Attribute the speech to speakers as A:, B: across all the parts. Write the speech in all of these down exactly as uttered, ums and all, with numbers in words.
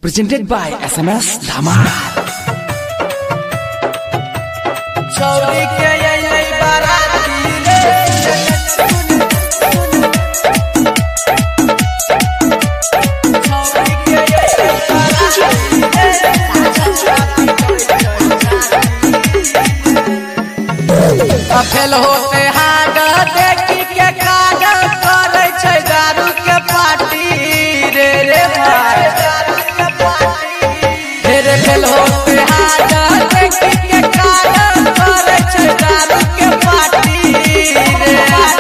A: Presented by S M S Dhamal.
B: छोरी के अइलै बाराती रे छोरी के अइलै बाराती रे अफेल होते हाड देखी के काग करे छै दारू के पार्टी रे रे भाई रे फेल होते हाड देखी के काग करे छै दारू के पार्टी रे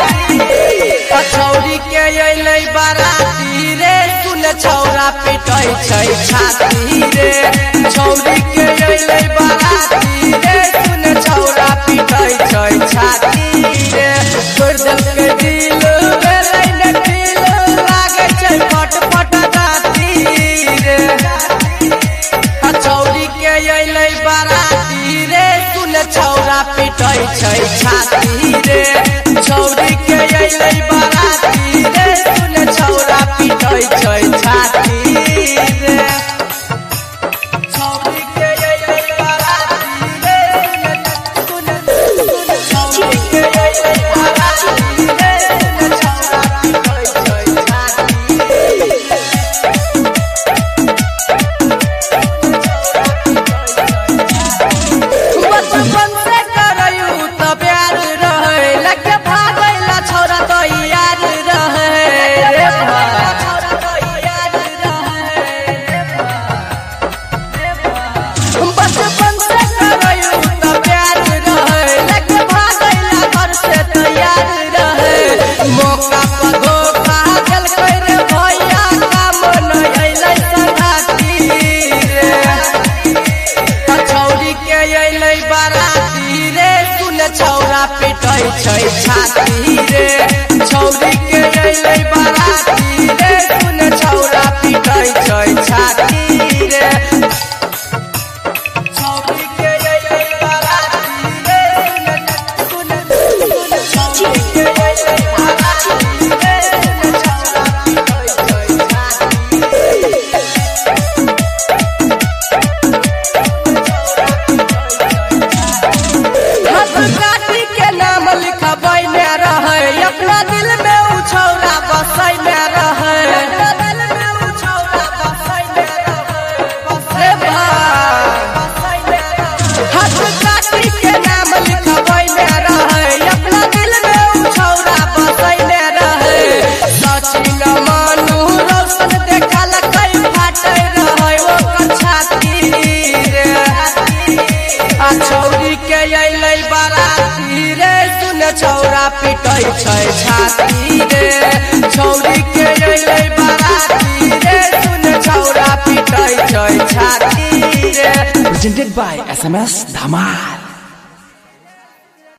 B: छौरी के अइलै बाराती रे सुन छौरा पिटै छै छाती रे छौरी के अइलै बाराती रे सुन छौरा पिटै छै छाती रे तोड़ देलकै दिल भेलै ने दिल लागै छै पट पट दाती रे छौरी के अइलै बाराती रे सुन छौरा पिटै छै छाती रे छौरी के अइलै बाराती रे सुन छौरा पिटै छै छाती रे छौरी के अइलै बाराती रे सुन सुन छौरी के अइलै बाराती रे सुन छौरा पिटै छै छाती बचपन से करयू त प्यार रहे लगे भागैला छौरा तो यार रहे रे छौरा तो यार रहे बचपन से करयू त प्यार रहे लगे भागैला घर से तो यार रहे मौका पर धोखा देलकै रे भैया काम न अइलै संगाती रे छौरी के अइलै बाराती रे सुन छौरा पिटै छै छाती रे छौरी के अइलै बाराती रे सुन छौरा पिटै छै छाती रे छौरी के अइलै बाराती रे सुन सुन छौरी के अइलै बाराती रे सुन छौरा पिटै छै छाती हाथ काटी के नाम लिखबै ने रहे अपना दिल में उ छौरा बसै ने रहे अपना दिल में उ छौरा बसै ने रहे रे भाई हाथ काटी के नाम लिखबै ने रहे अपना दिल में उ छौरा बसै ने रहे सचिन मानू रोशन देखल कै फाटै रहे ओकर छाती रे आ छौरी के अइलै बाराती रे सुन छौरा पिटै छै छाती रे छौरी के अइलै बाराती रे सुन छौरा पिटै छै छाती रे
A: Presented by S M S Dhamal.